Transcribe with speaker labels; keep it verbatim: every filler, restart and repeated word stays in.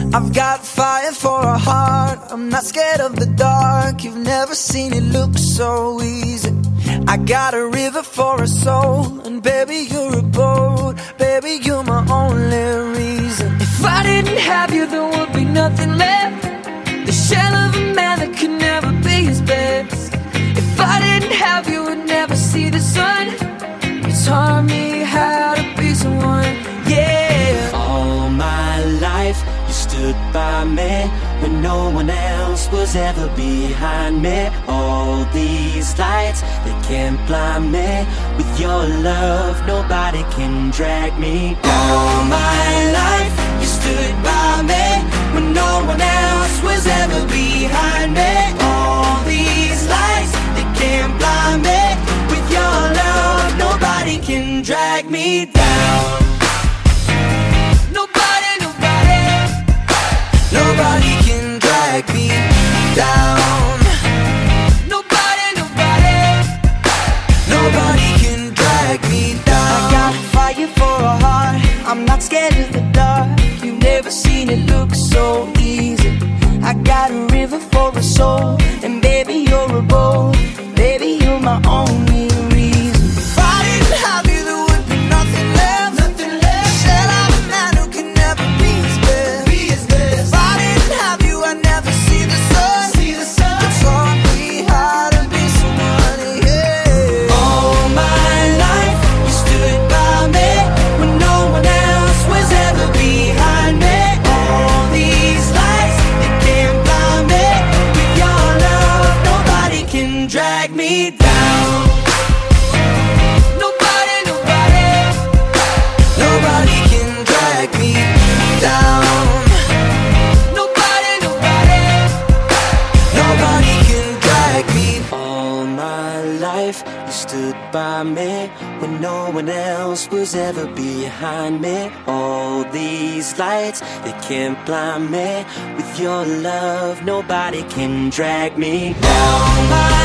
Speaker 1: I've got fire for a heart, I'm not scared of the dark. You've never seen it look so easy. I got a river for a soul, and baby you're a boat. Baby you're my only reason. If I didn't have you there would be nothing left. The shell of a man that could never be his best. If I didn't have you would never see the sun. You taught me how to be someone, yeah.
Speaker 2: All my life you stood by me when no one else was ever behind me. All these lights, they can't blind me. With your love, nobody can drag me down. All my life, you stood by me when no one else was ever behind me. All these lights, they can't blind me. With your love, nobody can drag me down.
Speaker 1: Nobody can drag me down. Nobody, nobody, nobody can drag me down. I got fire for a heart, I'm not scared of the dark. You've never seen it look so easy. I got a river for a soul, and baby you're a boat. Baby you're my only reason. If I didn't have you there would be nothing left. Nothing left. Shell of a man who can never be his best. Be his best. If I didn't have you I'd never see the sun. See the sun. You taught me how to be someone, yeah.
Speaker 2: All my life you stood by me when no one else was ever behind me. All these lights, they can't blind me. With your love, nobody can drag me down.
Speaker 1: Nobody, nobody, nobody can drag me down. Nobody, nobody, nobody can drag me.
Speaker 2: All my life you stood by me when no one else was ever behind me. All these lights, they can't blind me. With your love, nobody can drag me down.
Speaker 1: All my